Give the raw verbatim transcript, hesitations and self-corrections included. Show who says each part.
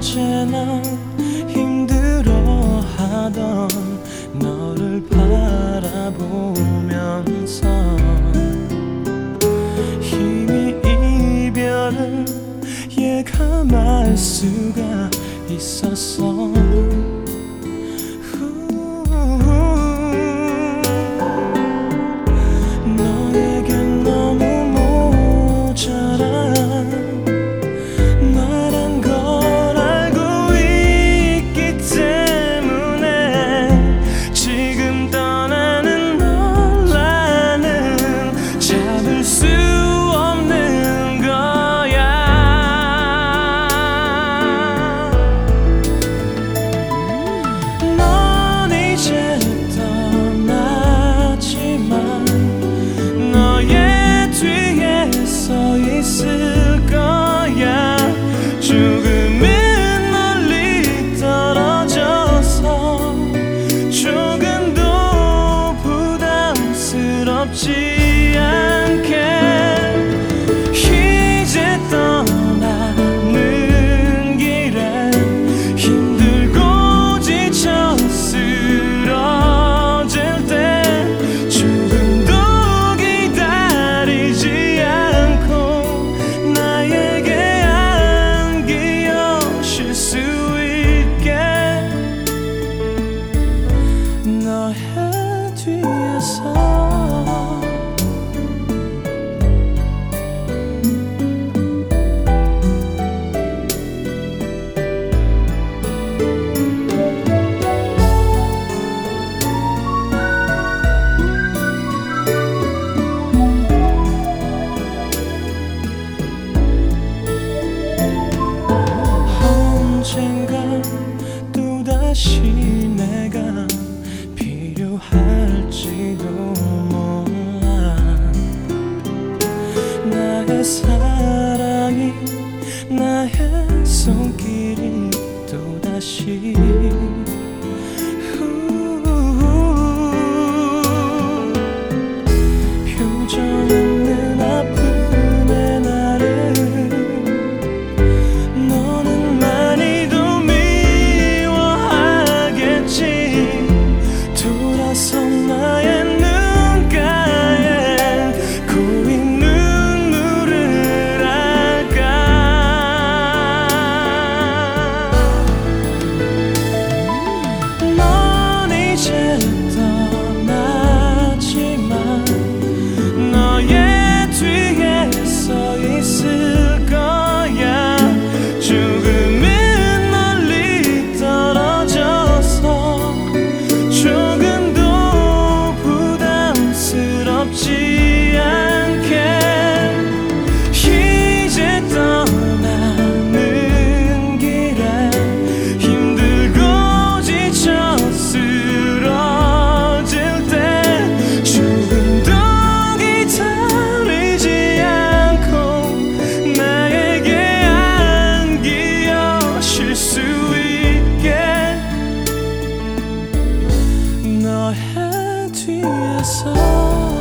Speaker 1: 언제나 힘들어하던 너를 바라보면서 이미 이별을 예감할 수가 있었어. 너에겐 너무 모자란 나란 걸 알고 있기 때문에 지금 떠나는 널 나는 잡을 수 없는 거야. 넌 이제 떠났지만 너의 뒤에 서 있을 거야. 조금은 멀리 떨어져서 조금도 부담스럽지 않게 이제 떠나는 길에 힘들고 지쳐 쓰러질 때 조금도 기다리지 않고 나에게 안기어 쉴 수 있게 너의 뒤에서. 언젠가 또다시 내가 필요할지도 몰라. 나의 사랑이 나의 손길이 또다시 표정 없는 아픔의 나를 너는 많이도 미워하겠지. 돌아서 나의 눈가에 고인 눈물을 할까. 넌 이제 떠났지만 너의 뒤에 서 있을 거야. 조금은 멀리 떨어져서 조금도 부담스럽지 않게 이제 떠나는 길에 힘들고 지쳐 쓰러질 때 조금도 기다리지 않고 나에게 안기어 쉴 수 있게 너의 뒤에서.